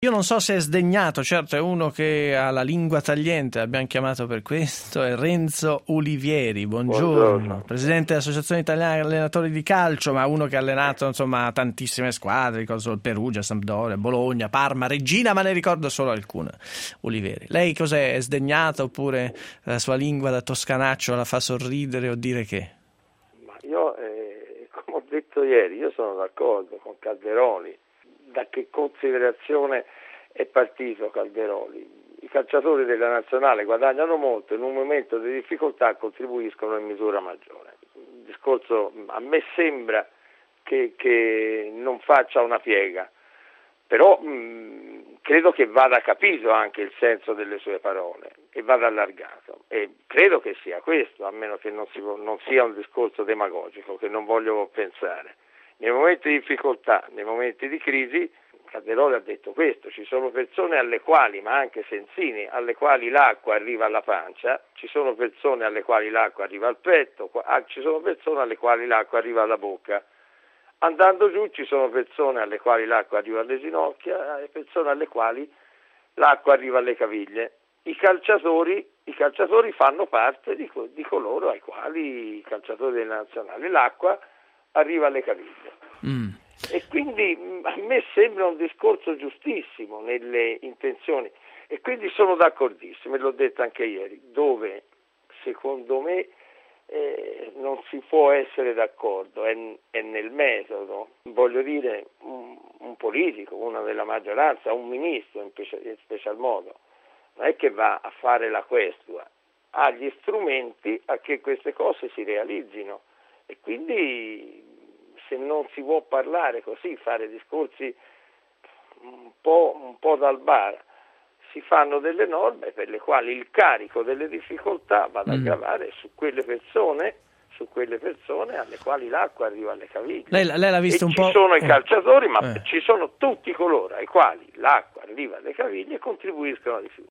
Io non so se è sdegnato, certo è uno che ha la lingua tagliente, l'abbiamo chiamato per questo, è Renzo Ulivieri, buongiorno. Presidente dell'Associazione Italiana Allenatori di Calcio, ma uno che ha allenato insomma tantissime squadre, ricordo il Perugia, Sampdoria, Bologna, Parma, Reggina, ma ne ricordo solo alcune. Ulivieri, lei cos'è, è sdegnato oppure la sua lingua da toscanaccio la fa sorridere o dire che? Ma io, come ho detto ieri, io sono d'accordo con Calderoli. Da che considerazione è partito Calderoli? I calciatori della nazionale guadagnano molto, in un momento di difficoltà contribuiscono in misura maggiore. Il discorso a me sembra che non faccia una piega, però credo che vada capito anche il senso delle sue parole e vada allargato, e credo che sia questo, a meno che non sia un discorso demagogico, che non voglio pensare. Nei momenti di difficoltà, nei momenti di crisi, Calderoli ha detto questo: ci sono persone alle quali, ma anche Sensini, alle quali l'acqua arriva alla pancia, ci sono persone alle quali l'acqua arriva al petto, ci sono persone alle quali l'acqua arriva alla bocca. Andando giù ci sono persone alle quali l'acqua arriva alle ginocchia e persone alle quali l'acqua arriva alle caviglie. I calciatori fanno parte di coloro ai quali, i calciatori delle nazionali, l'acqua arriva alle caviglie. E quindi a me sembra un discorso giustissimo nelle intenzioni, e quindi sono d'accordissimo, e l'ho detto anche ieri, dove secondo me non si può essere d'accordo è nel metodo. Voglio dire, un politico, uno della maggioranza, un ministro in special modo, non è che va a fare la questua, ha gli strumenti a che queste cose si realizzino, e quindi se non si può parlare così, fare discorsi un po' dal bar, si fanno delle norme per le quali il carico delle difficoltà va ad aggravare su quelle persone alle quali l'acqua arriva alle caviglie. Lei l'ha visto un po'. Ci sono i calciatori, ma ci sono tutti coloro ai quali l'acqua arriva alle caviglie e contribuiscono di più.